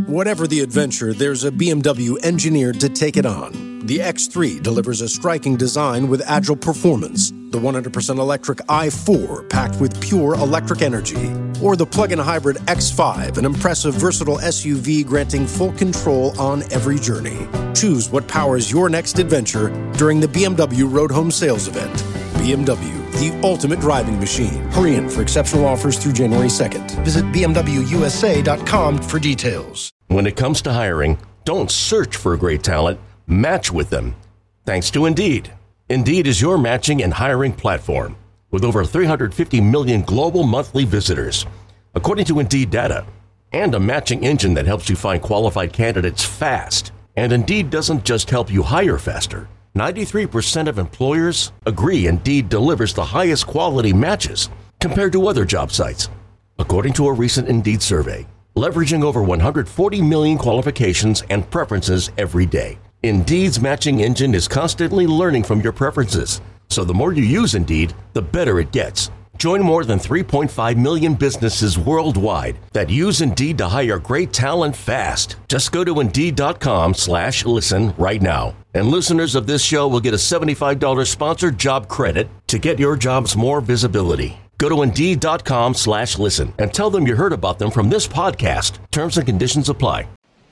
Whatever the adventure, there's a BMW engineered to take it on. The X3 delivers a striking design with agile performance. The 100% electric i4 packed with pure electric energy. Or the plug-in hybrid X5, an impressive, versatile SUV granting full control on every journey. Choose what powers your next adventure during the BMW Road Home Sales Event. BMW, the ultimate driving machine. Hurry in for exceptional offers through January 2nd. Visit BMWUSA.com for details. When it comes to hiring, don't search for great talent, match with them. Thanks to Indeed. Indeed is your matching and hiring platform with over 350 million global monthly visitors, according to Indeed data, and a matching engine that helps you find qualified candidates fast. And Indeed doesn't just help you hire faster. 93% of employers agree Indeed delivers the highest quality matches compared to other job sites, according to a recent Indeed survey, leveraging over 140 million qualifications and preferences every day. Indeed's matching engine is constantly learning from your preferences, so the more you use Indeed, the better it gets. Join more than 3.5 million businesses worldwide that use Indeed to hire great talent fast. Just go to Indeed.com/listen right now. And listeners of this show will get a $75 sponsored job credit to get your jobs more visibility. Go to Indeed.com/listen and tell them you heard about them from this podcast. Terms and conditions apply.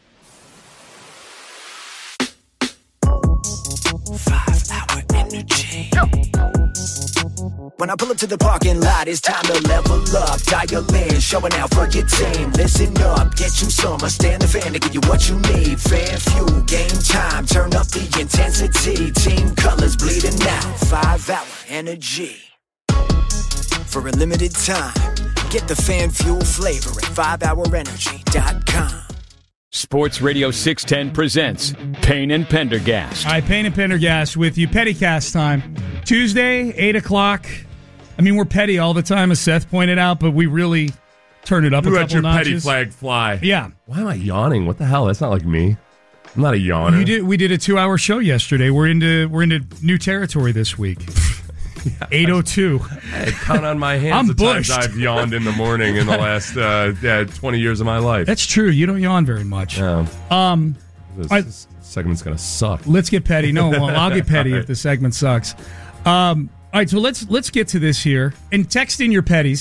5-hour energy. When I pull up to the parking lot, it's time to level up. Dial in, showing out for your team. Listen up, get you some. I stand the fan to give you what you need. Fan fuel, game time, turn up the intensity. Team colors bleeding out. 5-hour energy. For a limited time, get the fan fuel flavor at 5hourenergy.com. Sports Radio 610 presents Payne and Pendergast. All right, Payne and Pendergast with you. Pettycast time. Tuesday, 8 o'clock. I mean, we're petty all the time, as Seth pointed out, but we really turn it up a couple notches. You let your petty flag fly. Yeah. Why am I yawning? What the hell? That's not like me. I'm not a yawner. We did a 2-hour show yesterday. We're into new territory this week. Yeah, 8:02. I count on my hands the times I've yawned in the morning in the last 20 years of my life. That's true. You don't yawn very much. This segment's going to suck. Let's get petty. No, well, I'll get petty if the segment sucks. All right, so let's get to this here. And text in your petties,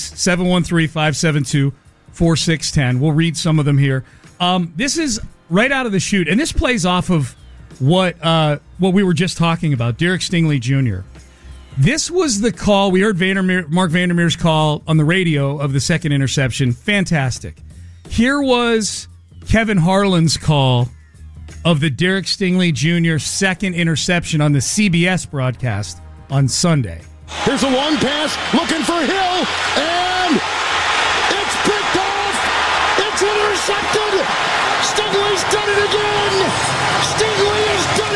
713-572-4610. We'll read some of them here. This is right out of the chute, and this plays off of what we were just talking about, Derek Stingley Jr. This was the call. We heard Mark Vandermeer's call on the radio of the second interception. Fantastic. Here was Kevin Harlan's call of the Derek Stingley Jr. second interception on the CBS broadcast on Sunday. Here's a long pass, looking for Hill, and it's picked off. It's intercepted. Stingley's done it again. Stingley has done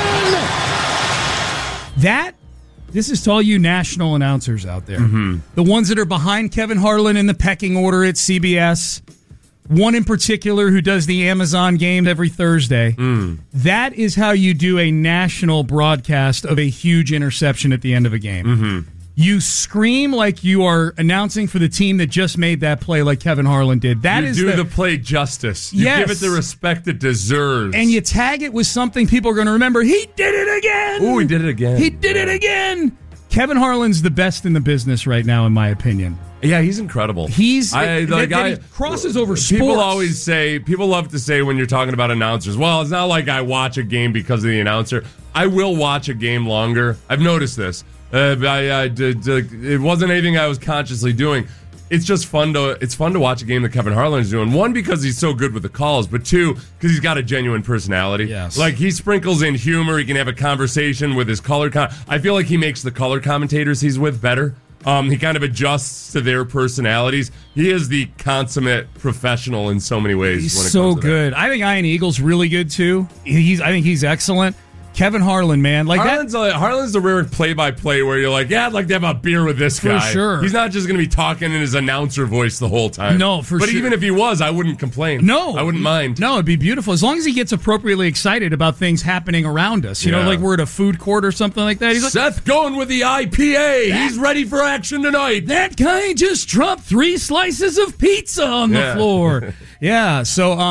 it again. This is to all you national announcers out there. Mm-hmm. The ones that are behind Kevin Harlan in the pecking order at CBS. One in particular who does the Amazon game every Thursday. That is how you do a national broadcast of a huge interception at the end of a game. Mm-hmm. You scream like you are announcing for the team that just made that play like Kevin Harlan did. You do the play justice. You give it the respect it deserves. And you tag it with something people are going to remember. He did it again! Ooh, he did it again. He did it again! Kevin Harlan's the best in the business right now, in my opinion. Yeah, he's incrable. He crosses over sports. People love to say when you're talking about announcers, well, it's not like I watch a game because of the announcer. I will watch a game longer. I've noticed this. It wasn't anything I was consciously doing. It's just fun to watch a game that Kevin Harlan is doing. One, because he's so good with the calls, but two, because he's got a genuine personality. Yes. Like, he sprinkles in humor. He can have a conversation with his color. I feel like he makes the color commentators he's with better. He kind of adjusts to their personalities. He is the consummate professional in so many ways. He's so good. I think Ian Eagle's really good too. I think he's excellent. Kevin Harlan, man. Harlan's the rare play-by-play where you're like, yeah, I'd like to have a beer with this guy. For sure. He's not just going to be talking in his announcer voice the whole time. No, for sure. But even if he was, I wouldn't complain. No. I wouldn't mind. No, it'd be beautiful. As long as he gets appropriately excited about things happening around us. You know, like we're at a food court or something like that. He's like, Seth going with the IPA. He's ready for action tonight. That guy just dropped 3 slices of pizza on the floor. Yeah, so...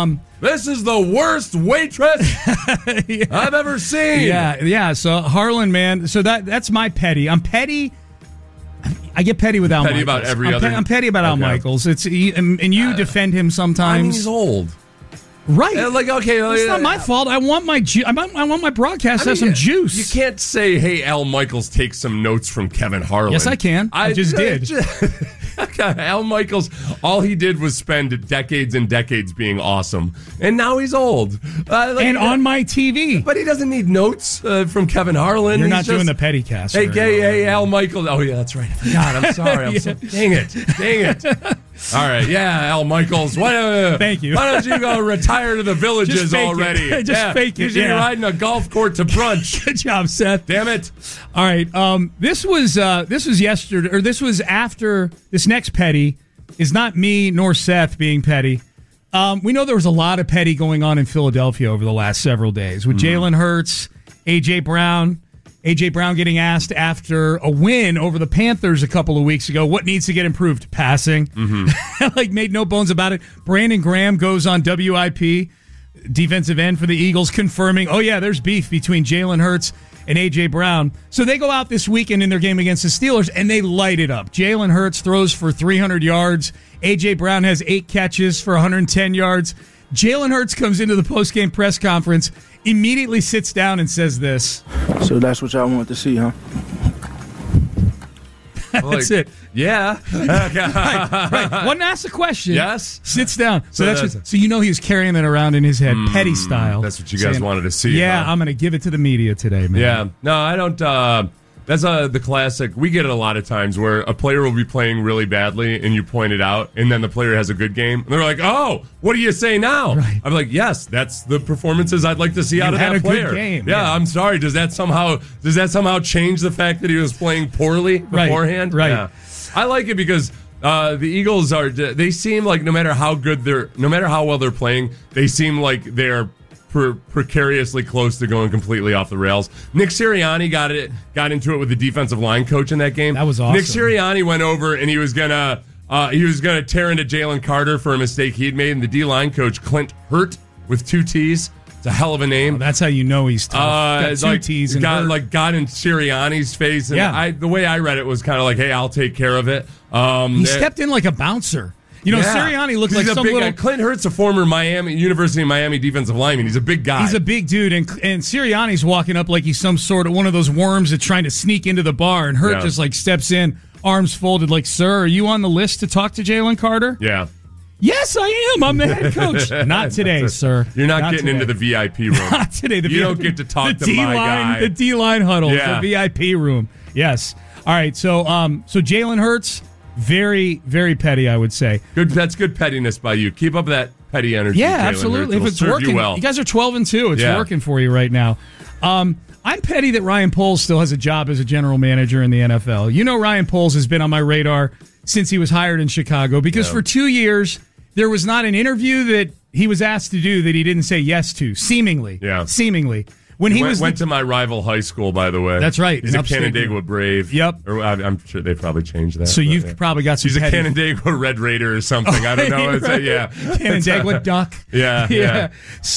This is the worst waitress I've ever seen. Yeah. So Harlan, man. So that's my petty. I'm petty. I get petty with Al Michaels. About every other. I'm petty about Al Michaels. And you defend him sometimes. I mean, he's old. Right. It's not my fault. I want my I want my broadcast to have some juice. You can't say, hey, Al Michaels, take some notes from Kevin Harlan. Yes, I can. I just did. Al Michaels, all he did was spend decades and decades being awesome. And now he's old. On my TV. But he doesn't need notes from Kevin Harlan. You're not doing the petty cast. Hey, Al Michaels. Oh, yeah, that's right. I forgot. I'm sorry. Dang it. All right, Al Michaels. Thank you. Why don't you go retire to the Villages already? Fake it. You're riding a golf court to brunch. Good job, Seth. Damn it. All right. This was yesterday, or this was after. This next petty is not me nor Seth being petty. We know there was a lot of petty going on in Philadelphia over the last several days with Jalen Hurts, A.J. Brown. A.J. Brown getting asked after a win over the Panthers a couple of weeks ago, what needs to get improved? Passing. Made no bones about it. Brandon Graham goes on WIP, defensive end for the Eagles, confirming, there's beef between Jalen Hurts and A.J. Brown. So they go out this weekend in their game against the Steelers, and they light it up. Jalen Hurts throws for 300 yards. A.J. Brown has 8 catches for 110 yards. Jalen Hurts comes into the postgame press conference, immediately sits down and says this. So that's what y'all want to see, huh? That's it. Yeah. Right. One asks a question. Yes. Sits down. So he was carrying it around in his head, petty style. That's what you guys wanted to see. Yeah, I'm going to give it to the media today, man. Yeah. No, I don't. That's the classic. We get it a lot of times where a player will be playing really badly and you point it out, and then the player has a good game. And they're like, oh, what do you say now? Right. I'm like, yes, that's the performances I'd like to see out of that player. Good game. Yeah, I'm sorry. Does that somehow change the fact that he was playing poorly beforehand? Right. Yeah. I like it because the Eagles they seem like no matter how well they're playing, they seem like they're precariously close to going completely off the rails. Nick Sirianni got into it with the defensive line coach in that game. That was awesome. Nick Sirianni went over and he was gonna tear into Jalen Carter for a mistake he'd made, and the D-line coach Clint Hurt with 2 T's. It's a hell of a name. Oh, that's how you know he's tough. Got 2 T's and got in Sirianni's face. And the way I read it was kind of like, hey, I'll take care of it. He stepped in like a bouncer. Sirianni looked like some little... Clint Hurt's a former University of Miami defensive lineman. He's a big guy. He's a big dude, and Sirianni's walking up like he's some sort of one of those worms that's trying to sneak into the bar, and Hurt just steps in, arms folded, like, sir, are you on the list to talk to Jalen Carter? Yeah. Yes, I am. I'm the head coach. Not today, sir. You're not getting into the VIP room. Not today. You don't get to talk to my guy. The D-line huddle, the VIP room. Yes. All right, so Jalen Hurts... Very, very petty, I would say. Good. That's good pettiness by you. Keep up that petty energy. Yeah, Jalen absolutely. Hurts. If it's working, you guys are 12-2. It's working for you right now. I'm petty that Ryan Poles still has a job as a general manager in the NFL. You know, Ryan Poles has been on my radar since he was hired in Chicago because for 2 years there was not an interview that he was asked to do that he didn't say yes to. Seemingly. When he went to my rival high school, by the way. That's right. He's a Canandaigua Brave. Yep. Or I'm sure they probably changed that. So you've probably got some. He's a Canandaigua Red Raider or something. I don't know. Right. Canandaigua Duck. Yeah.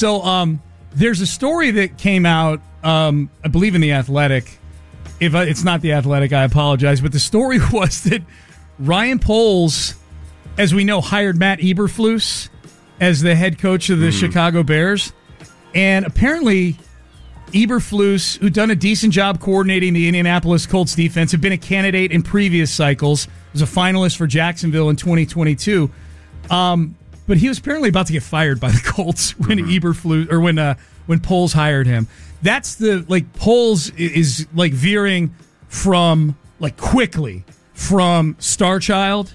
So there's a story that came out, I believe in The Athletic. If it's not The Athletic, I apologize. But the story was that Ryan Poles, as we know, hired Matt Eberflus as the head coach of the Chicago Bears. And apparently... Eberflus, who'd done a decent job coordinating the Indianapolis Colts defense, had been a candidate in previous cycles, was a finalist for Jacksonville in 2022. But he was apparently about to get fired by the Colts when Eberflus or when Poles hired him. That's Poles is veering from quickly from star child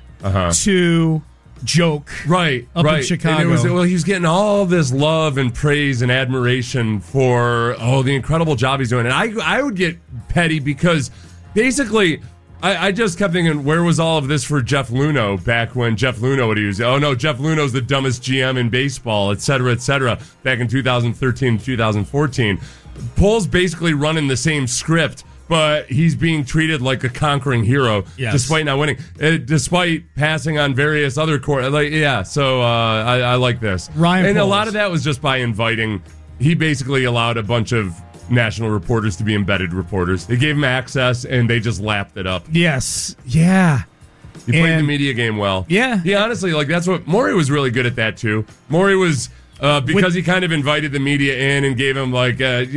to joke up in Chicago. And he's getting all this love and praise and admiration for the incredible job he's doing. And I would get petty because basically I just kept thinking, where was all of this for Jeff Luhnow back when Jeff Luhnow would use, Jeff Luhnow's the dumbest GM in baseball, et cetera, back in 2013, 2014. Poles basically running the same script, but he's being treated like a conquering hero despite not winning, despite passing on various other court. So I like this. Ryan and Poles. A lot of that was just by inviting. He basically allowed a bunch of national reporters to be embedded reporters. They gave him access, and they just lapped it up. Yes. Yeah. He played the media game well. Yeah. He honestly, that's what Maury was really good at that too. Maury was because he kind of invited the media in and gave him let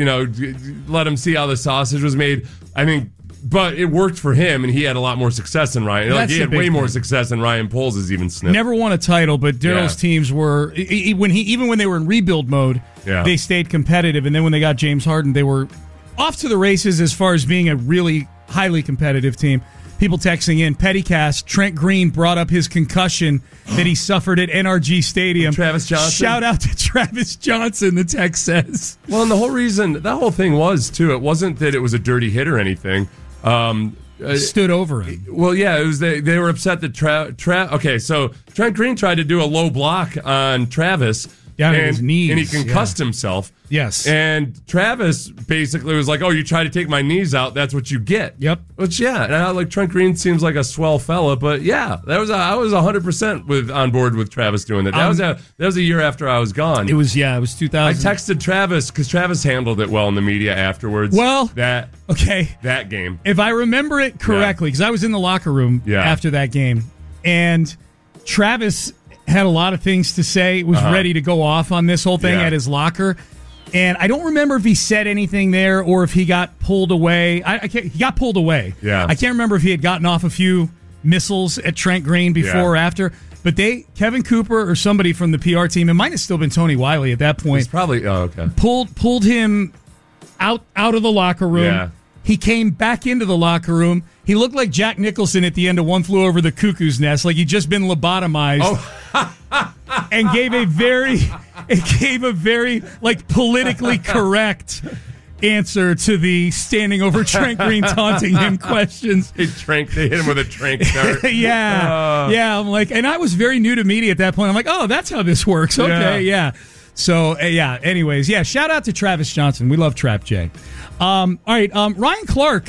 him see how the sausage was made. I think, but it worked for him, and he had a lot more success than Ryan. He had way more success than Ryan Poles has even sniffed. Never won a title, but Daryl's teams were even when they were in rebuild mode, they stayed competitive. And then when they got James Harden, they were off to the races as far as being a really highly competitive team. People texting in, Pettycast, Trent Green brought up his concussion that he suffered at NRG Stadium. Travis Johnson. Shout out to Travis Johnson, the text says. Well, and the whole reason, that whole thing was, too, it wasn't that it was a dirty hit or anything. Stood over him. Well, yeah, it was they were upset that okay, so Trent Green tried to do a low block on Travis. Down at his knees. And he concussed himself. Yes. And Travis basically was like, "Oh, you try to take my knees out, that's what you get." Yep. Which, and Trent Green seems like a swell fella, but I was 100% on board with Travis doing that. That was a year after I was gone. It was 2000. I texted Travis because Travis handled it well in the media afterwards. Well, that game. If I remember it correctly, because I was in the locker room after that game, and Travis had a lot of things to say, was ready to go off on this whole thing at his locker. And I don't remember if he said anything there or if he got pulled away. He got pulled away. Yeah. I can't remember if he had gotten off a few missiles at Trent Green before or after. But Kevin Cooper or somebody from the PR team, it might have still been Tony Wiley at that point. It's probably, pulled him out of the locker room. Yeah. He came back into the locker room. He looked like Jack Nicholson at the end of One Flew Over the Cuckoo's Nest, like he'd just been lobotomized, and gave a very politically correct answer to the standing over Trent Green taunting him questions. They hit him with a trank dart. Yeah. I'm like, and I was very new to media at that point. I'm like, oh, that's how this works. Okay, yeah. So, anyways, shout out to Travis Johnson. We love Trap J. All right, Ryan Clark.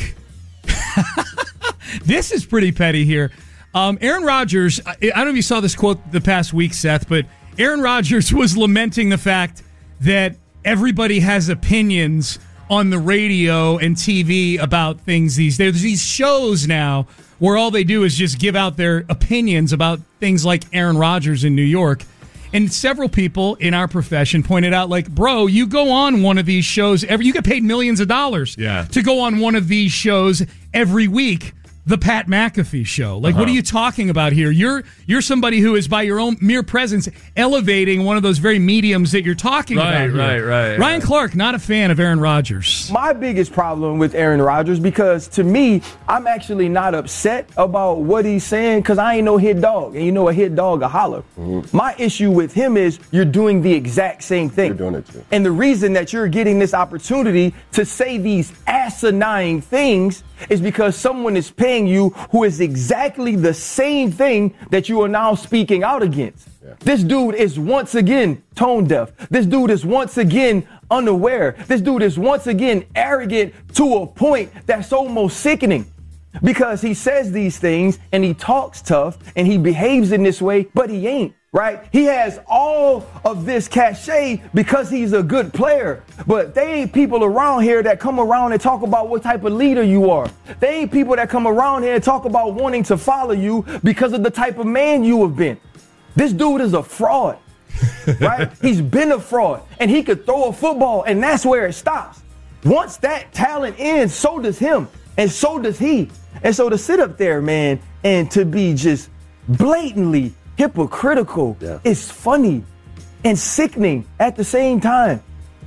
This is pretty petty here. Aaron Rodgers, I don't know if you saw this quote the past week, Seth, but Aaron Rodgers was lamenting the fact that everybody has opinions on the radio and TV about things these days. There's these shows now where all they do is just give out their opinions about things like Aaron Rodgers in New York. And several people in our profession pointed out, like, bro, you go on one of these shows you get paid millions of dollars to go on one of these shows every week. The Pat McAfee show. Like, what are you talking about here? You're somebody who is, by your own mere presence, elevating one of those very mediums that you're talking about here. Right. Ryan Clark, not a fan of Aaron Rodgers. My biggest problem with Aaron Rodgers, because to me, I'm actually not upset about what he's saying, because I ain't no hit dog. And you know a hit dog a holler. Mm-hmm. My issue with him is you're doing the exact same thing. You're doing it too. And the reason that you're getting this opportunity to say these asinine things is because someone is paying you who is exactly the same thing that you are now speaking out against. Yeah. This dude is once again tone deaf. This dude is once again unaware. This dude is once again arrogant to a point that's almost sickening. Because he says these things and he talks tough and he behaves in this way, but he ain't. Right? He has all of this cachet because he's a good player. But they ain't people around here that come around and talk about what type of leader you are. They ain't people that come around here and talk about wanting to follow you because of the type of man you have been. This dude is a fraud. Right? He's been a fraud. And he could throw a football, and that's where it stops. Once that talent ends, so does him. And so does he. And so to sit up there, man, and to be just blatantly hypocritical is funny and sickening at the same time.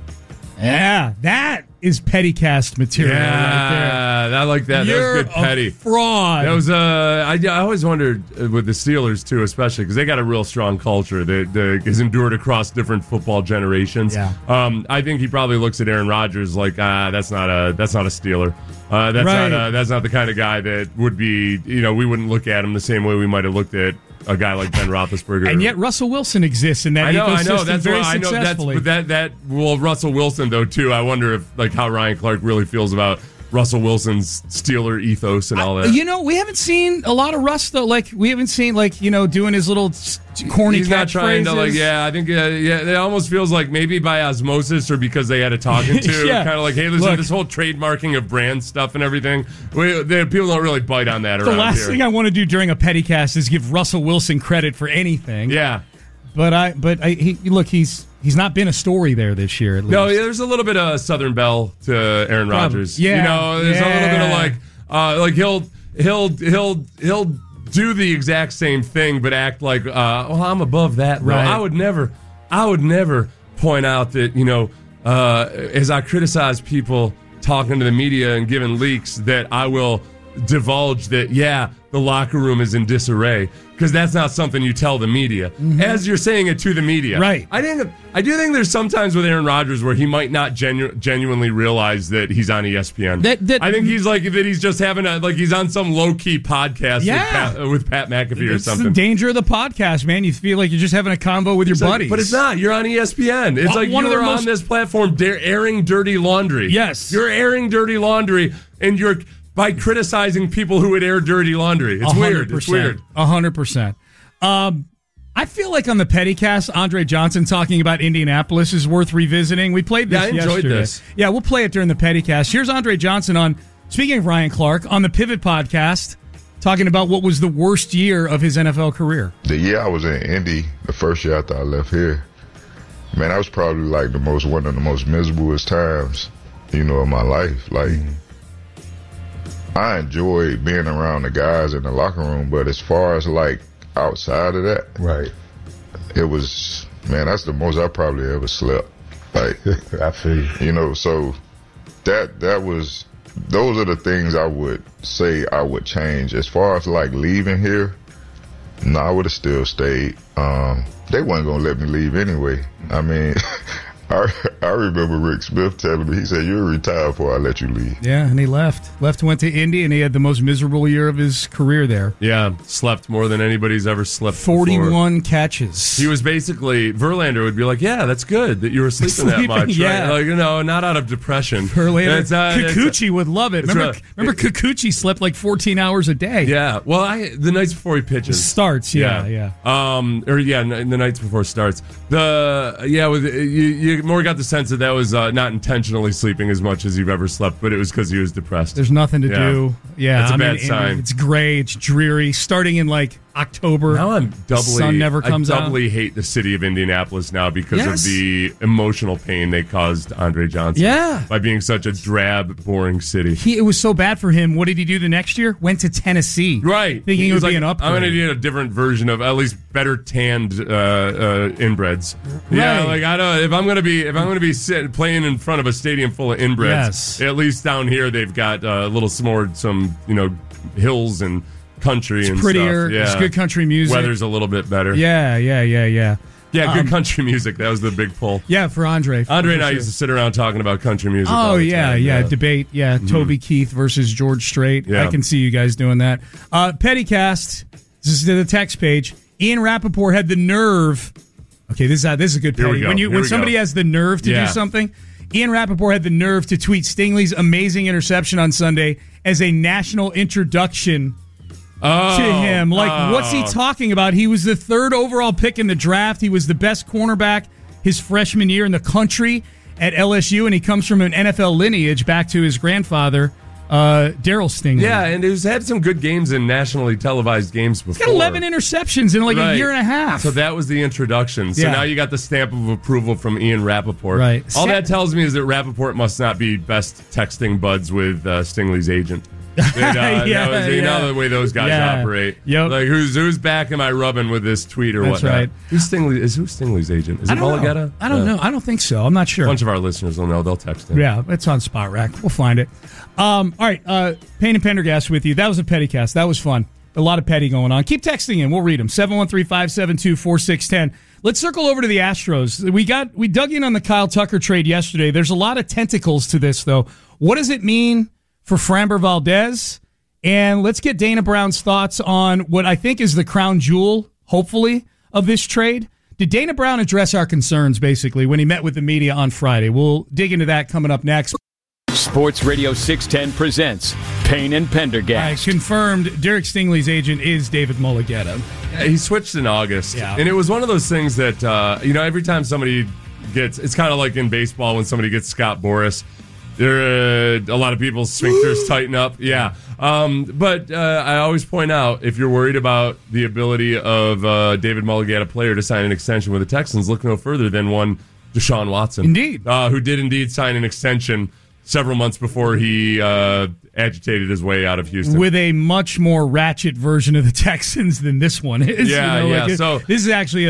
Yeah, that is Pettycast material right there. I like that. You're that was good petty. A fraud. That was I always wondered with the Steelers too, especially because they got a real strong culture that has endured across different football generations. Yeah. I think he probably looks at Aaron Rodgers like, that's not a Steeler. That's not the kind of guy that would be, we wouldn't look at him the same way we might have looked at a guy like Ben Roethlisberger. And yet Russell Wilson exists in that ecosystem. I know. That's very why successfully. Russell Wilson though too. I wonder if how Ryan Clark really feels about Russell Wilson's Steeler ethos and all that. We haven't seen a lot of Russ though. Like we haven't seen doing his little corny. He's not trying to I think it almost feels like maybe by osmosis or because they had a talking to. Yeah. Kind of like, hey, listen, this whole trademarking of brand stuff and everything. People don't really bite on that around here. The last thing I want to do during a Pettycast is give Russell Wilson credit for anything. Yeah. He's not been a story there this year. At least. No, there's a little bit of Southern Belle to Aaron Rodgers. Yeah, there's a little bit of he'll do the exact same thing, but act like, I'm above that. Right. I would never point out that as I criticize people talking to the media and giving leaks, that I will divulge that the locker room is in disarray, because that's not something you tell the media as you're saying it to the media. Right. I do think there's sometimes with Aaron Rodgers where he might not genuinely realize that he's on ESPN. I think he's like that he's just having he's on some low key podcast with Pat McAfee or something. It's the danger of the podcast, man. You feel like you're just having a convo with your buddies, but it's not. You're on ESPN. It's like you're on this platform airing dirty laundry. Yes, you're airing dirty laundry, and you're by criticizing people who would air dirty laundry. It's 100%. Weird. It's weird. 100%. I feel like on the Pettycast, Andre Johnson talking about Indianapolis is worth revisiting. We played this yesterday. I enjoyed this. Yeah, we'll play it during the Pettycast. Here's Andre Johnson speaking of Ryan Clark, on the Pivot Podcast, talking about what was the worst year of his NFL career. The year I was in Indy, the first year after I left here, man, that was probably like one of the most miserablest times, of my life. I enjoyed being around the guys in the locker room, but as far as outside of that, right, it was, man, that's the most I probably ever slept. I feel you. So that was, those are the things I would say I would change. As far as leaving here, no, I would have still stayed. They weren't gonna let me leave anyway. I mean, I remember Rick Smith telling me, he said, "You'll retire before I let you leave." Yeah, and he left, went to Indy, and he had the most miserable year of his career there. Yeah, slept more than anybody's ever slept 41 catches. He was basically, Verlander would be like, yeah, that's good that you were sleeping that much. Yeah. Right? Not out of depression. Verlander, Kikuchi would love it. Remember Kikuchi slept 14 hours a day. Yeah, well, the nights before he pitches. Starts, yeah. The nights before starts. You more got the sense that was not intentionally sleeping as much as you've ever slept, but it was because he was depressed. There's nothing to do. Yeah, that's a bad sign. It's gray. It's dreary. Starting in October. Now sun never comes out. I doubly hate the city of Indianapolis now because of the emotional pain they caused Andre Johnson. Yeah, by being such a drab, boring city. It was so bad for him. What did he do the next year? Went to Tennessee. Right, thinking it would be an upgrade. I'm going to get a different version of at least better tanned inbreds. Right. Yeah, if I'm going to be playing in front of a stadium full of inbreds, at least down here they've got some hills and country and prettier, stuff. Yeah. It's good country music. Weather's a little bit better. Yeah. Yeah, good country music. That was the big pull. Yeah, for Andre. Andre and I used to sit around talking about country music. Oh, yeah. Debate. Yeah, Toby Keith versus George Strait. Yeah. I can see you guys doing that. Pettycast. This is the text page. Ian Rappaport had the nerve. Okay, this is a good petty. When somebody has the nerve to do something, Ian Rappaport had the nerve to tweet Stingley's amazing interception on Sunday as a national introduction to him. What's he talking about? He was the 3rd overall pick in the draft. He was the best cornerback his freshman year in the country at LSU, and he comes from an NFL lineage back to his grandfather, Darryl Stingley. Yeah, and he's had some good games in nationally televised games before. He's got 11 interceptions in a year and a half. So that was the introduction. So now you got the stamp of approval from Ian Rappaport. Right. All that tells me is that Rappaport must not be best texting buds with Stingley's agent. The way those guys operate. Yep. Who's back am I rubbing with this tweet or That's whatnot? Right. Who's Stingley's agent? Is it Mulligetta? I don't know. I don't think so. I'm not sure. A bunch of our listeners will know. They'll text him. Yeah, it's on Spot Rack. We'll find it. All right, Payne and Pendergast with you. That was a Pettycast. That was fun. A lot of petty going on. Keep texting in. We'll read them. 713-572-4610. Let's circle over to the Astros. We dug in on the Kyle Tucker trade yesterday. There's a lot of tentacles to this, though. What does it mean for Framber Valdez? And let's get Dana Brown's thoughts on what I think is the crown jewel, hopefully, of this trade. Did Dana Brown address our concerns, basically, when he met with the media on Friday? We'll dig into that coming up next. Sports Radio 610 presents Payne and Pendergast. Confirmed, Derek Stingley's agent is David Mulugheta. Yeah, he switched in August. Yeah. And it was one of those things that, every time somebody gets, it's kind of like in baseball when somebody gets Scott Boras. A lot of people's sphincters tighten up. Yeah. But I always point out, if you're worried about the ability of David Mulugheta, player, to sign an extension with the Texans, look no further than one Deshaun Watson. Indeed. Who did indeed sign an extension several months before he agitated his way out of Houston. With a much more ratchet version of the Texans than this one is. Yeah, So this is actually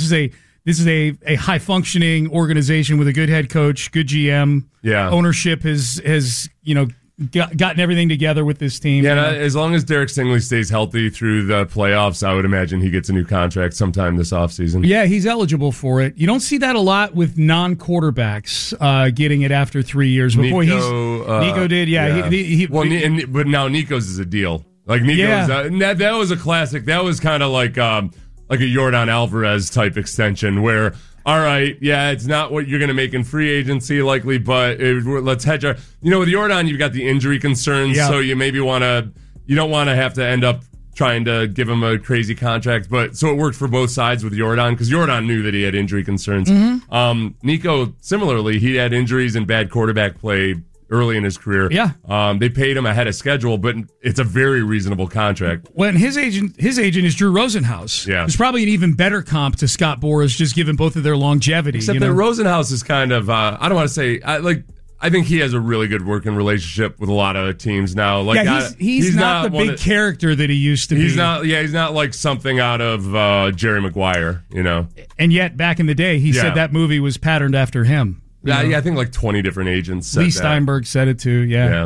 a high functioning organization with a good head coach, good GM. Yeah. Ownership has gotten everything together with this team. Yeah, as long as Derek Stingley stays healthy through the playoffs, I would imagine he gets a new contract sometime this offseason. Yeah, he's eligible for it. You don't see that a lot with non-quarterbacks getting it after 3 years. Nico did, yeah. Yeah. But now Nico's is a deal. Like Nico's, that was a classic. That was kind of like a Yordan Alvarez type extension where, all right, yeah, it's not what you're going to make in free agency likely, but let's hedge our... with Yordan, you've got the injury concerns, so you maybe you don't want to have to end up trying to give him a crazy contract, but so it worked for both sides with Yordan, because Yordan knew that he had injury concerns. Mm-hmm. Nico, similarly, he had injuries and bad quarterback play early in his career. Yeah. They paid him ahead of schedule, but it's a very reasonable contract. When his agent is Drew Rosenhaus. Yeah. It's probably an even better comp to Scott Boras, just given both of their longevity. Except that Rosenhaus is kind of, I don't want to say, I think he has a really good working relationship with a lot of teams now. Like, he's not the big character that he used to be. He's not like something out of Jerry Maguire, And yet, back in the day, he said that movie was patterned after him. I think like 20 different agents said Lee Steinberg said it too, yeah.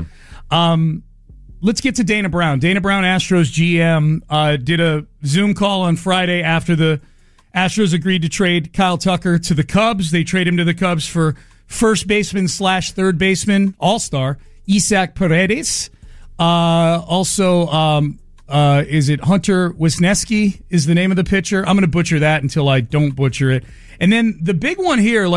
Let's get to Dana Brown. Dana Brown, Astros GM, did a Zoom call on Friday after the Astros agreed to trade Kyle Tucker to the Cubs. They trade him to the Cubs for first baseman / third baseman, all-star, Isaac Paredes. Is it Hunter Wisniewski is the name of the pitcher? I'm going to butcher that until I don't butcher it. And then the big one here,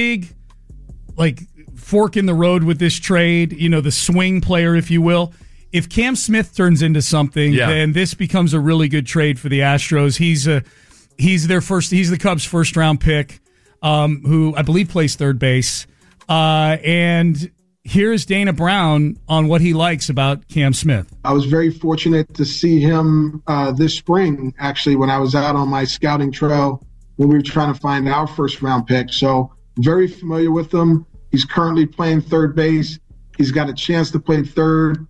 fork in the road with this trade, the swing player, if you will. If Cam Smith turns into something, then this becomes a really good trade for the Astros. He's the Cubs' first round pick, who I believe plays third base. And here's Dana Brown on what he likes about Cam Smith. I was very fortunate to see him this spring, actually, when I was out on my scouting trail when we were trying to find our first round pick. So very familiar with him. He's currently playing third base. He's got a chance to play third,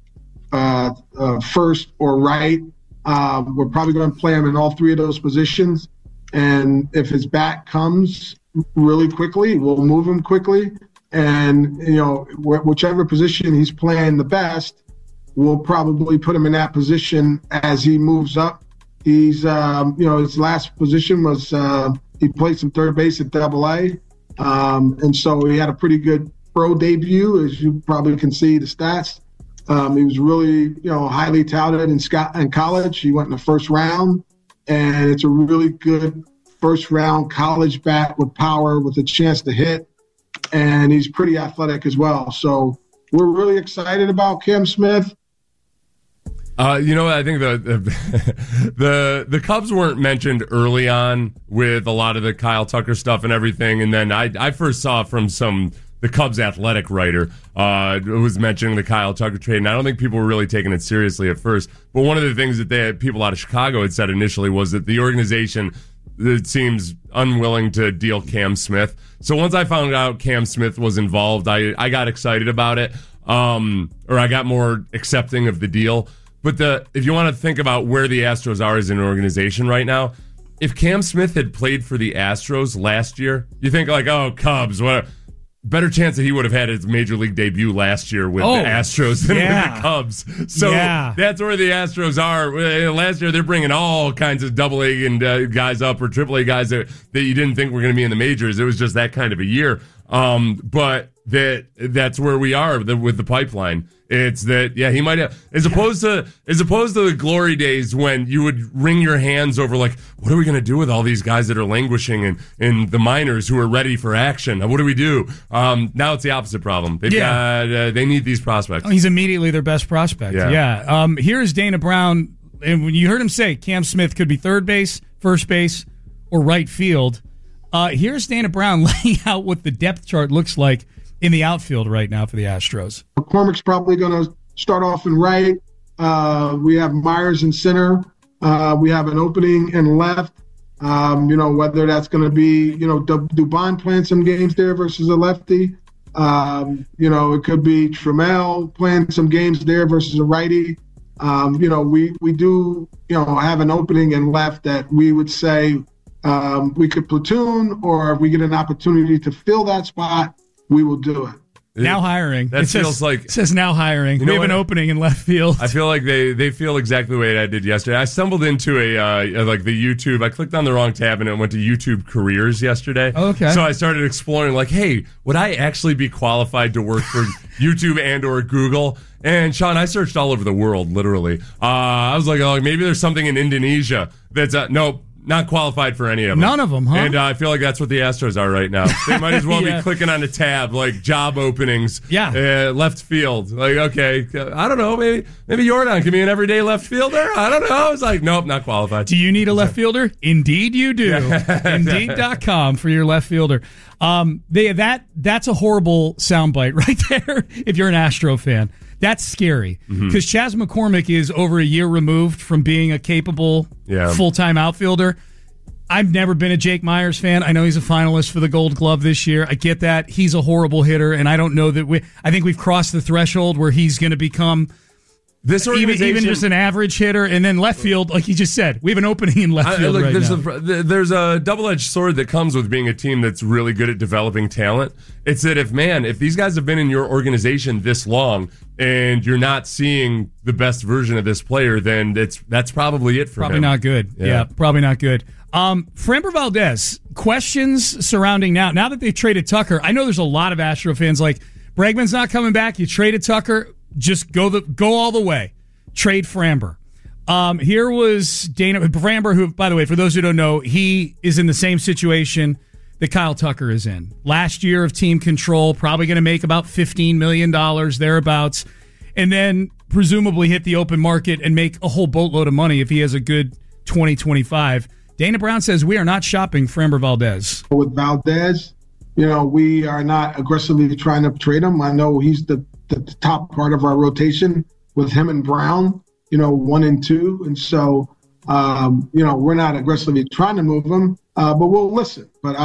first, or right. We're probably going to play him in all three of those positions. And if his bat comes really quickly, we'll move him quickly. And, whichever position he's playing the best, we'll probably put him in that position as he moves up. He's, his last position was he played some third base at AA. And so he had a pretty good pro debut, as you probably can see the stats. He was really, highly touted in college. He went in the first round, and it's a really good first round college bat with power, with a chance to hit. And he's pretty athletic as well. So we're really excited about Cam Smith. I think the Cubs weren't mentioned early on with a lot of the Kyle Tucker stuff and everything, and then I first saw from the Cubs athletic writer who was mentioning the Kyle Tucker trade, and I don't think people were really taking it seriously at first. But one of the things that people out of Chicago had said initially was that the organization, it seems, unwilling to deal Cam Smith. So once I found out Cam Smith was involved, I got excited about it, or I got more accepting of the deal. But if you want to think about where the Astros are as an organization right now, if Cam Smith had played for the Astros last year, you think Cubs, what? Better chance that he would have had his major league debut last year with the Astros than with the Cubs. So that's where the Astros are. Last year, they're bringing all kinds of AA and guys up, or AAA guys that you didn't think were going to be in the majors. It was just that kind of a year. But that's where we are with the pipeline. It's that, he might have, as opposed to the glory days when you would wring your hands over, like, what are we going to do with all these guys that are languishing and the minors who are ready for action? What do we do? Now it's the opposite problem. They need these prospects. He's immediately their best prospect. Yeah. Here's Dana Brown, and when you heard him say Cam Smith could be third base, first base, or right field, here's Dana Brown laying out what the depth chart looks like in the outfield right now for the Astros. McCormick's probably going to start off in right. We have Myers in center. We have an opening in left. Whether that's going to be, Dubon playing some games there versus a lefty. It could be Trammell playing some games there versus a righty. We do, have an opening in left that we would say we could platoon, or if we get an opportunity to fill that spot, we will do it. Now hiring. It says now hiring. We have an opening in left field. I feel like they feel exactly the way I did yesterday. I stumbled into the YouTube. I clicked on the wrong tab and it went to YouTube careers yesterday. Okay. So I started exploring, like, hey, would I actually be qualified to work for YouTube and or Google? And Sean, I searched all over the world, literally. I was like, oh, maybe there's something in Indonesia that's nope. Not qualified for any of them. None of them, huh? And I feel like that's what the Astros are right now. They might as well be clicking on a tab, like job openings. Left field. Like, okay, I don't know. Maybe Jordan can be an everyday left fielder. I don't know. I was like, nope, not qualified. Do you need a left fielder? Indeed you do. Indeed.com for your left fielder. That's a horrible soundbite right there if you're an Astro fan. That's scary because Chas McCormick is over a year removed from being a capable full-time outfielder. I've never been a Jake Myers fan. I know he's a finalist for the Gold Glove this year. I get that. He's a horrible hitter, and I don't know that I think we've crossed the threshold where he's going to become this organization, even just an average hitter. And then left field, like you just said, we have an opening in left field right now. There's a double-edged sword that comes with being a team that's really good at developing talent. It's that if these guys have been in your organization this long and you're not seeing the best version of this player, then that's probably it for him. Probably not good. Yeah, probably not good. Framber Valdez, questions surrounding now that they've traded Tucker. I know there's a lot of Astro fans like, Bregman's not coming back. You traded Tucker. Just go all the way. Trade Framber. Here was Dana Framber, who, by the way, for those who don't know, he is in the same situation that Kyle Tucker is in. Last year of team control, probably going to make about $15 million thereabouts, and then presumably hit the open market and make a whole boatload of money if he has a good 2025. Dana Brown says we are not shopping Framber Valdez. With Valdez, we are not aggressively trying to trade him. I know he's the top part of our rotation with him and Brown, 1 and 2. And so, we're not aggressively trying to move him, but we'll listen. But,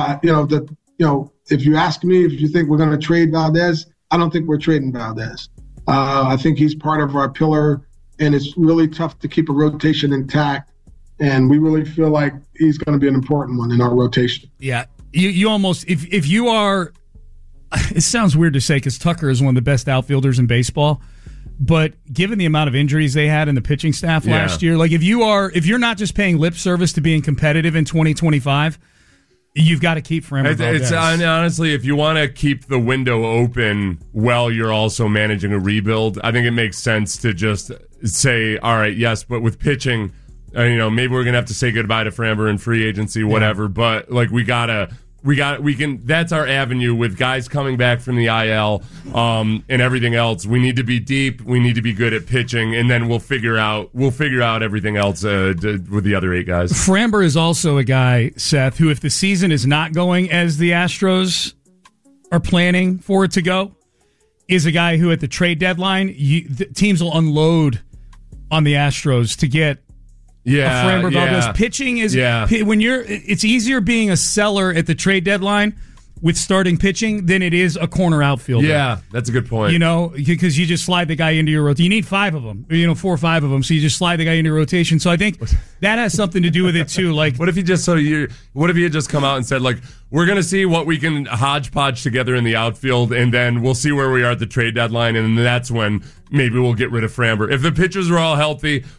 if you ask me if you think we're going to trade Valdez, I don't think we're trading Valdez. I think he's part of our pillar, and it's really tough to keep a rotation intact. And we really feel like he's going to be an important one in our rotation. Yeah. You almost, if you are, it sounds weird to say because Tucker is one of the best outfielders in baseball, but given the amount of injuries they had in the pitching staff last year, like if you're not just paying lip service to being competitive in 2025, you've got to keep Framber Valdez. Honestly, if you want to keep the window open while you're also managing a rebuild, I think it makes sense to just say, all right, yes, but with pitching, maybe we're gonna have to say goodbye to Framber in free agency, whatever. But like we can. That's our avenue with guys coming back from the IL and everything else. We need to be deep. We need to be good at pitching, and then we'll figure out everything else with the other 8 guys. Framber is also a guy, Seth, who if the season is not going as the Astros are planning for it to go, is a guy who at the trade deadline the teams will unload on the Astros to get. Framber Valdez. Pitching is when it's easier being a seller at the trade deadline with starting pitching than it is a corner outfielder. Yeah, that's a good point. Because you just slide the guy into your rotation. You need 5 of them, 4 or 5 of them, so you just slide the guy into your rotation. So I think that has something to do with it too. Like, what if you just come out and said, like, we're going to see what we can hodgepodge together in the outfield, and then we'll see where we are at the trade deadline, and that's when maybe we'll get rid of Framber. If the pitchers are all healthy,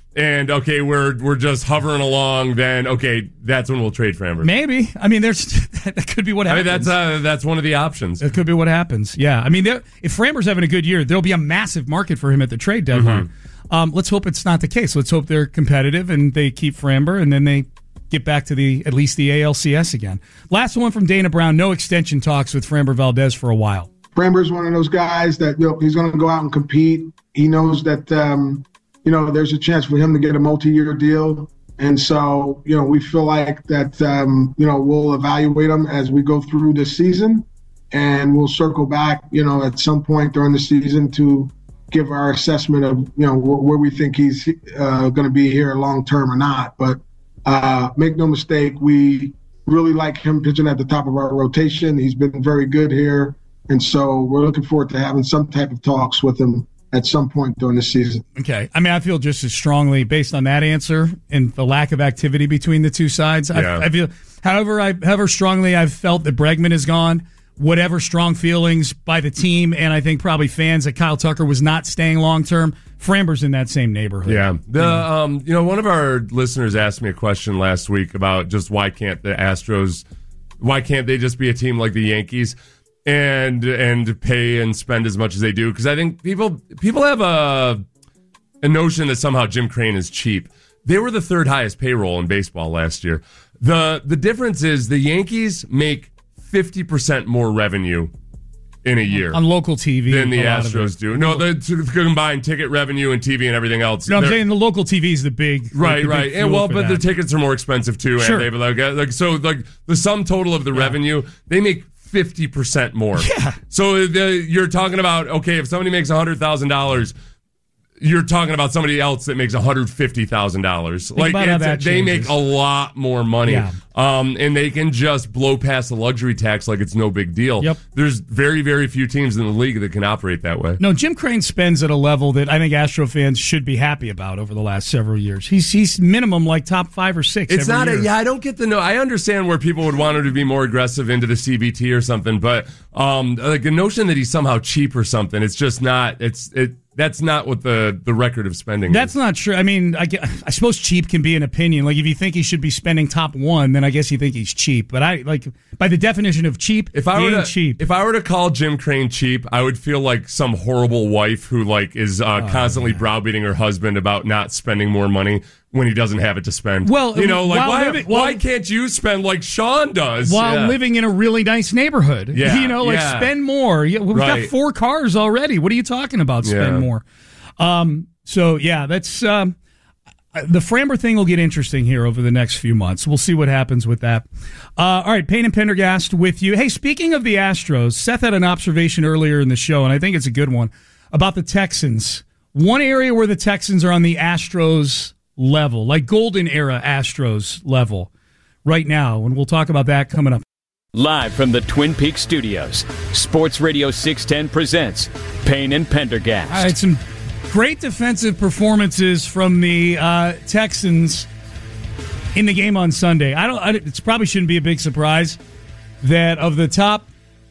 and okay, we're just hovering along, then okay, that's when we'll trade Framber. Maybe. I mean, that could be what happens. I mean, that's one of the options. It could be what happens. Yeah. I mean, if Framber's having a good year, there'll be a massive market for him at the trade deadline. Let's hope it's not the case. Let's hope they're competitive and they keep Framber, and then they get back to at least the ALCS again. Last one from Dana Brown. No extension talks with Framber Valdez for a while. Framber's one of those guys that he's going to go out and compete. He knows that there's a chance for him to get a multi-year deal, and so we feel like that we'll evaluate him as we go through this season, and we'll circle back at some point during the season to give our assessment of where we think he's going to be here long term or not. But make no mistake, we really like him pitching at the top of our rotation. He's been very good here. And so we're looking forward to having some type of talks with him at some point during the season. Okay. I mean, I feel just as strongly based on that answer and the lack of activity between the two sides. Yeah. I feel, however strongly I've felt that Bregman is gone, whatever strong feelings by the team, and I think probably fans that Kyle Tucker was not staying long term, Framber's in that same neighborhood. Yeah. One of our listeners asked me a question last week about just why can't they just be a team like the Yankees and pay and spend as much as they do? Because I think people have a notion that somehow Jim Crane is cheap. They were the third highest payroll in baseball last year. The difference is the Yankees make 50% more revenue in a year on local TV than the Astros do. No, the combined ticket revenue and TV and everything else. No, I'm saying the local TV is the big right. And but the tickets are more expensive too. Sure. And they the sum total of the revenue, they make 50% more. Yeah. So you're talking about, okay, if somebody makes $100,000, you're talking about somebody else that makes $150,000. They make a lot more money. Yeah. And they can just blow past the luxury tax like it's no big deal. Yep. There's very, very few teams in the league that can operate that way. No, Jim Crane spends at a level that I think Astro fans should be happy about over the last several years. He's minimum like top 5 or 6. It's not year. I don't get I understand where people would want him to be more aggressive into the CBT or something, but like the notion that he's somehow cheap or something, it's just not. That's not what the record of spending That's is. not true. I mean, I suppose cheap can be an opinion. Like, if you think he should be spending top 1, then I guess you think he's cheap. But by the definition of cheap, If I were to call Jim Crane cheap, I would feel like some horrible wife who is constantly browbeating her husband about not spending more money when he doesn't have it to spend. Well, why can't you spend like Sean does while living in a really nice neighborhood? Yeah, spend more. We've got 4 cars already. What are you talking about? Spend more. That's the Framber thing will get interesting here over the next few months. We'll see what happens with that. All right, Payne and Pendergast with you. Hey, speaking of the Astros, Seth had an observation earlier in the show, and I think it's a good one, about the Texans. One area where the Texans are on the Astros level, like golden era Astros level right now, and we'll talk about that coming up. Live from the Twin Peaks studios, Sports Radio 610 presents Payne and Pendergast. All right, some great defensive performances from the Texans in the game on Sunday. It probably shouldn't be a big surprise that of the top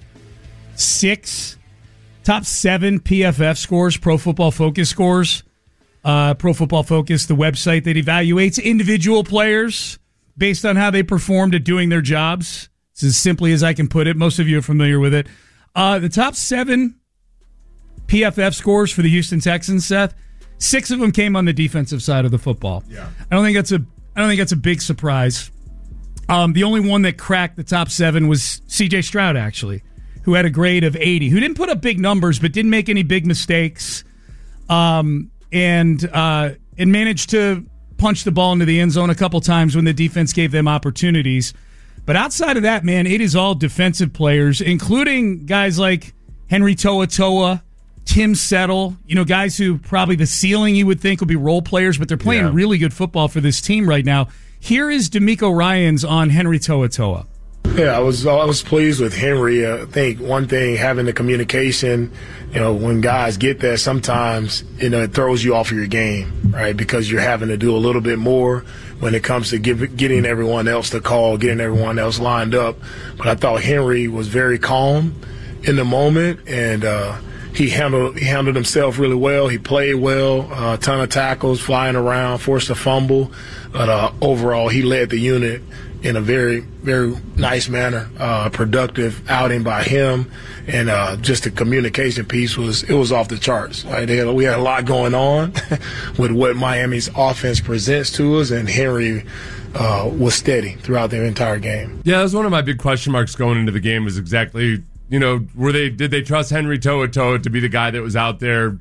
7 PFF scores, Pro Football Focus scores, Pro Football Focus, the website that evaluates individual players based on how they performed at doing their jobs. It's as simply as I can put it. Most of you are familiar with it. The top 7 PFF scores for the Houston Texans, Seth, 6 of them came on the defensive side of the football. Yeah. I don't think that's a big surprise. The only one that cracked the top 7 was C.J. Stroud, actually, who had a grade of 80, who didn't put up big numbers but didn't make any big mistakes, and managed to punch the ball into the end zone a couple times when the defense gave them opportunities. But outside of that, man, it is all defensive players, including guys like Henry To'oTo'o, Tim Settle, guys who probably the ceiling you would think would be role players, but they're playing really good football for this team right now. Here is DeMeco Ryans on Henry To'oTo'o. Yeah, I was pleased with Henry. I think one thing, having the communication, when guys get that, sometimes, it throws you off of your game, right? Because you're having to do a little bit more when it comes to getting everyone else to call, getting everyone else lined up. But I thought Henry was very calm in the moment, and he handled himself really well. He played well, a ton of tackles, flying around, forced a fumble. But overall, he led the unit in a very, very nice manner. Productive outing by him, and just the communication piece was off the charts. Right? We had a lot going on with what Miami's offense presents to us, and Henry was steady throughout the entire game. Yeah, that was one of my big question marks going into the game. Was exactly, did they trust Henry To'oTo'o to be the guy that was out there,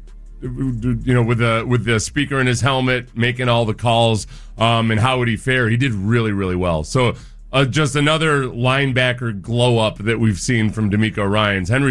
with the speaker in his helmet, making all the calls, and how would he fare? He did really, really well. So just another linebacker glow up that we've seen from D'Amico Ryans. Henry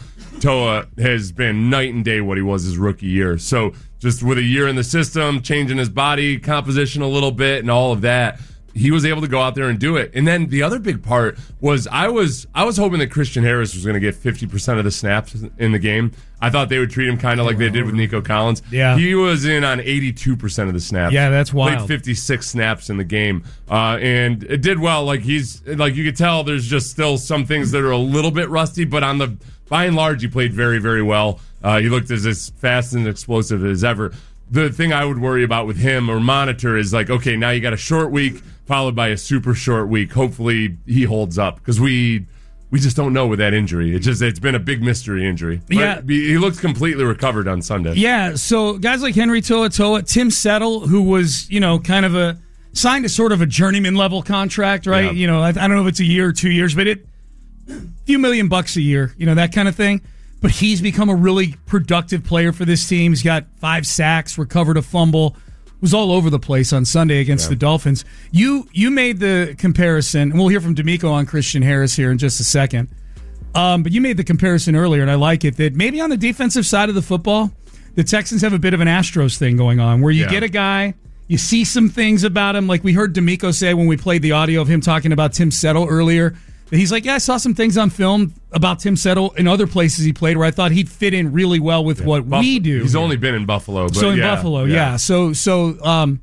Toa has been night and day what he was his rookie year. So just with a year in the system, changing his body composition a little bit and all of that, he was able to go out there and do it. And then the other big part was I was hoping that Christian Harris was going to get 50% of the snaps in the game. I thought they would treat him kind of like they did with Nico Collins. Yeah. He was in on 82% of the snaps. Yeah, that's wild. Played 56 snaps in the game. And it did well. Like you could tell there's just still some things that are a little bit rusty, but by and large, he played very, very well. He looked as fast and explosive as ever. The thing I would worry about with him or monitor is like, okay, now you got a short week followed by a super short week. Hopefully he holds up, because we just don't know with that injury. It's been a big mystery injury. But yeah, he looks completely recovered on Sunday. Yeah, so guys like Henry To'oTo'o, Tim Settle, who was kind of signed a sort of a journeyman level contract, right? Yeah. I don't know if it's a year or 2 years, but a few $1 million a year, that kind of thing. But he's become a really productive player for this team. He's got 5 sacks, recovered a fumble. Was all over the place on Sunday against the Dolphins. You made the comparison, and we'll hear from D'Amico on Christian Harris here in just a second. But you made the comparison earlier, and I like it, that maybe on the defensive side of the football, the Texans have a bit of an Astros thing going on, where you get a guy, you see some things about him, like we heard D'Amico say when we played the audio of him talking about Tim Settle earlier. He's like, I saw some things on film about Tim Settle in other places he played where I thought he'd fit in really well with what we do. He's only been in Buffalo. But in Buffalo, yeah. So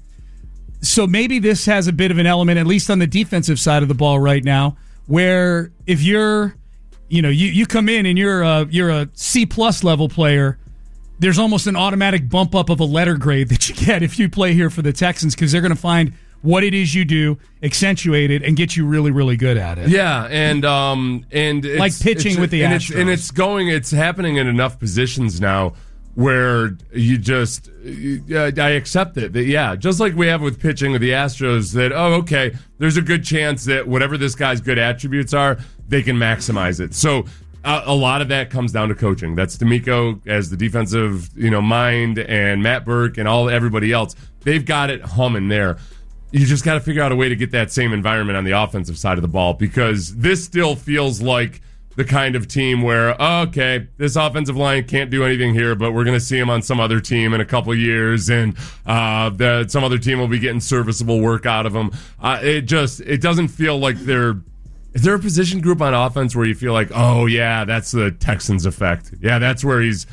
maybe this has a bit of an element, at least on the defensive side of the ball right now, where if you're, you come in and you're a C+ level player, there's almost an automatic bump up of a letter grade that you get if you play here for the Texans, because they're going to find what it is you do, accentuate it, and get you really, really good at it. Yeah, and it's, like pitching with the Astros. It's happening in enough positions now where you just I accept it. That just like we have with pitching with the Astros, that okay, there's a good chance that whatever this guy's good attributes are, they can maximize it. So a lot of that comes down to coaching. That's D'Amico as the defensive mind, and Matt Burke and everybody else. They've got it humming there. You just got to figure out a way to get that same environment on the offensive side of the ball, because this still feels like the kind of team where, okay, this offensive line can't do anything here, but we're going to see them on some other team in a couple of years, and some other team will be getting serviceable work out of them. It doesn't feel like is there a position group on offense where you feel like, oh yeah, that's the Texans effect? Yeah, that's where you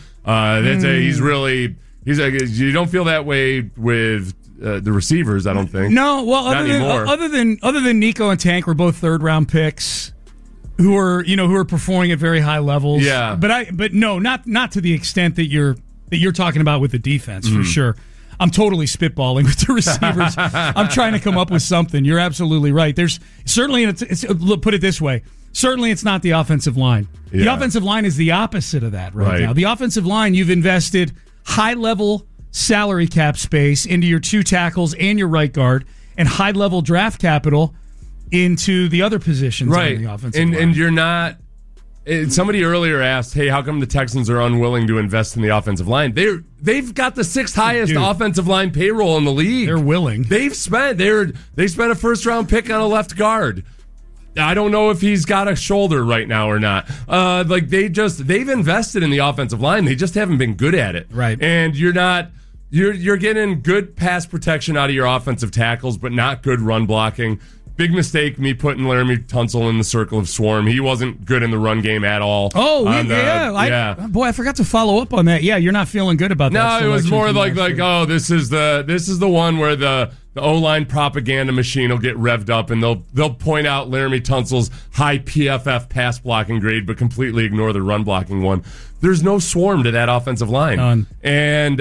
don't feel that way with the receivers, I don't think. No, well, other than Nico and Tank were both 3rd-round picks who are performing at very high levels. Yeah, but no, not to the extent that you're talking about with the defense for sure. I'm totally spitballing with the receivers. I'm trying to come up with something. You're absolutely right. There's certainly, put it this way, certainly it's not the offensive line. Yeah. The offensive line is the opposite of that right now. The offensive line, you've invested high-level salary cap space into your 2 tackles and your right guard, and high-level draft capital into the other positions on the offensive line. And you're not... Somebody earlier asked, hey, how come the Texans are unwilling to invest in the offensive line? They've got the 6th highest offensive line payroll in the league. They're willing. They spent a 1st-round pick on a left guard. I don't know if he's got a shoulder right now or not. They've invested in the offensive line. They just haven't been good at it. Right. And you're getting good pass protection out of your offensive tackles, but not good run blocking. Big mistake, me putting Laramie Tunsil in the circle of swarm. He wasn't good in the run game at all. Oh, I forgot to follow up on that. Yeah, you're not feeling good about that. No, it was more like this is the one where the the O-line propaganda machine will get revved up, and they'll point out Laramie Tunsil's high PFF pass blocking grade, but completely ignore the run blocking one. There's no swarm to that offensive line. None. And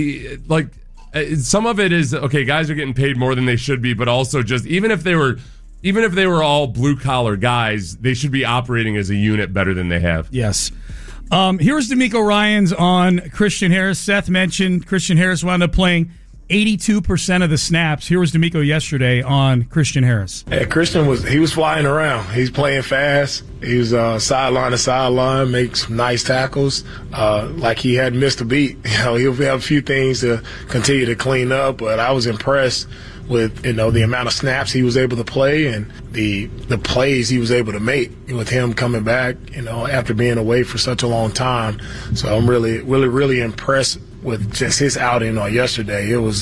some of it is, okay, guys are getting paid more than they should be, but also just even if they were all blue-collar guys, they should be operating as a unit better than they have. Yes. Here's DeMeco Ryans on Christian Harris. Seth mentioned Christian Harris wound up playing 82% of the snaps. Here was DeMeco yesterday on Christian Harris. Yeah, Christian was flying around. He's playing fast. He was sideline to sideline, makes nice tackles. Like he hadn't missed a beat. He'll have a few things to continue to clean up, but I was impressed with the amount of snaps he was able to play and the plays he was able to make with him coming back, after being away for such a long time. So I'm really, really, really impressed with just his outing on yesterday. It was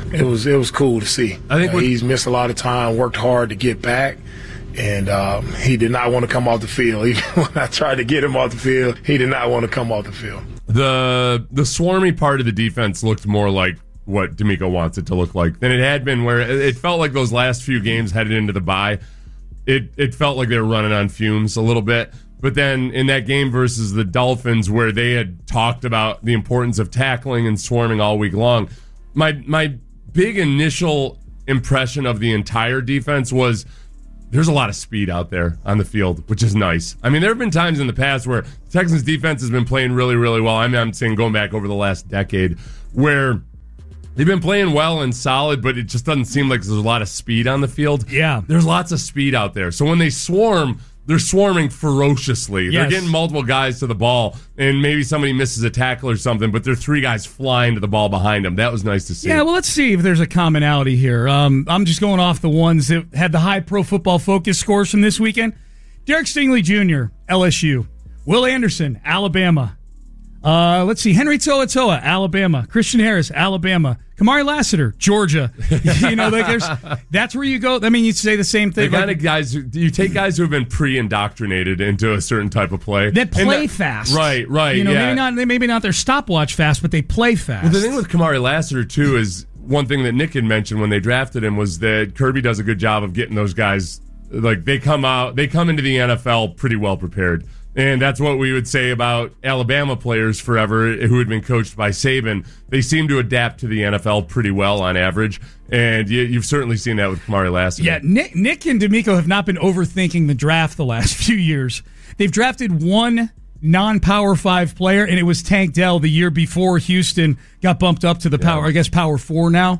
cool to see. I think he's missed a lot of time, worked hard to get back, and he did not want to come off the field. Even when I tried to get him off the field, he did not want to come off the field. The swarmy part of the defense looked more like what DeMeco wants it to look like than it had been, where it felt like those last few games headed into the bye, it felt like they were running on fumes a little bit. But then in that game versus the Dolphins, where they had talked about the importance of tackling and swarming all week long, my big initial impression of the entire defense was there's a lot of speed out there on the field, which is nice. I mean, there have been times in the past where the Texans defense has been playing really, really well. I'm saying going back over the last decade, where they've been playing well and solid, but it just doesn't seem like there's a lot of speed on the field. Yeah. There's lots of speed out there. So when they swarm, they're swarming ferociously. Yes. They're getting multiple guys to the ball, and maybe somebody misses a tackle or something, but there are three guys flying to the ball behind them. That was nice to see. Yeah, well, let's see if there's a commonality here. I'm just going off the ones that had the high Pro Football Focus scores from this weekend. Derek Stingley Jr., LSU. Will Anderson, Alabama. Let's see. Henry To'oTo'o, Alabama. Christian Harris, Alabama. Kamari Lassiter, Georgia. That's where you go. I mean, you'd say the same thing. The kind of guys, you take guys who have been pre-indoctrinated into a certain type of play. That play fast. Right. Yeah. Maybe not their stopwatch fast, but they play fast. Well, the thing with Kamari Lassiter, too, is one thing that Nick had mentioned when they drafted him was that Kirby does a good job of getting those guys, like they come into the NFL pretty well prepared. And that's what we would say about Alabama players forever who had been coached by Saban. They seem to adapt to the NFL pretty well on average, and you've certainly seen that with Kamari Lassiter. Yeah, Nick and DeMeco have not been overthinking the draft the last few years. They've drafted one non-Power 5 player, and it was Tank Dell the year before Houston got bumped up to the Power 4 now.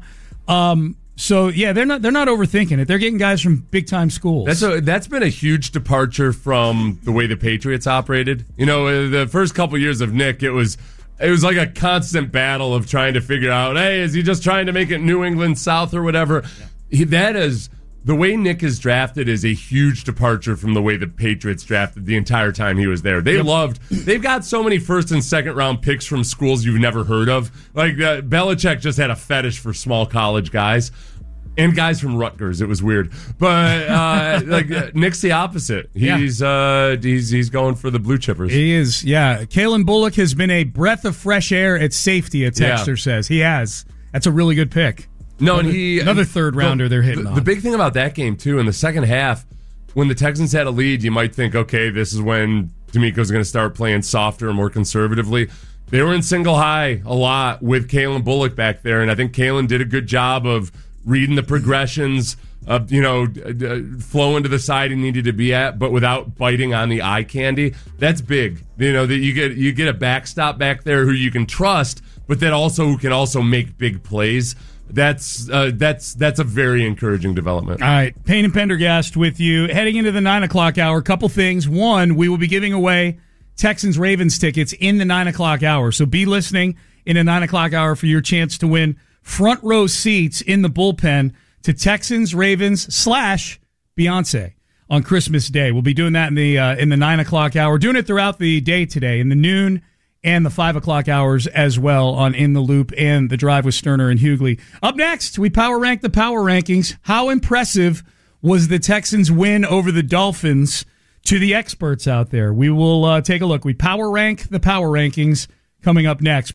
So yeah, they're not overthinking it. They're getting guys from big time schools. That's been a huge departure from the way the Patriots operated. The first couple years of Nick, it was like a constant battle of trying to figure out, hey, is he just trying to make it New England South or whatever? Yeah. The way Nick is drafted is a huge departure from the way the Patriots drafted the entire time he was there. They've got so many first and second round picks from schools you've never heard of. Like Belichick just had a fetish for small college guys. And guys from Rutgers, it was weird, but Nick's the opposite. He's going for the blue chippers. He is, yeah. Kalen Bullock has been a breath of fresh air at safety. A texter says he has. That's a really good pick. No, another third rounder they're hitting on. The big thing about that game too, in the second half, when the Texans had a lead, you might think, okay, this is when DeMeco's going to start playing softer and more conservatively. They were in single high a lot with Kalen Bullock back there, and I think Kalen did a good job of reading the progressions, flowing to the side he needed to be at, but without biting on the eye candy. That's big. That you get a backstop back there who you can trust, but that also who can also make big plays. That's a very encouraging development. All right, Payne and Pendergast with you. Heading into the 9 o'clock hour, couple things. One, we will be giving away Texans-Ravens tickets in the 9 o'clock hour, so be listening in the 9 o'clock hour for your chance to win front row seats in the bullpen to Texans, Ravens / Beyonce on Christmas Day. We'll be doing that in the 9 o'clock hour. Doing it throughout the day today, in the noon and the 5 o'clock hours as well on In the Loop and The Drive with Sterner and Hughley. Up next, we power rank the power rankings. How impressive was the Texans' win over the Dolphins to the experts out there? We will take a look. We power rank the power rankings coming up next.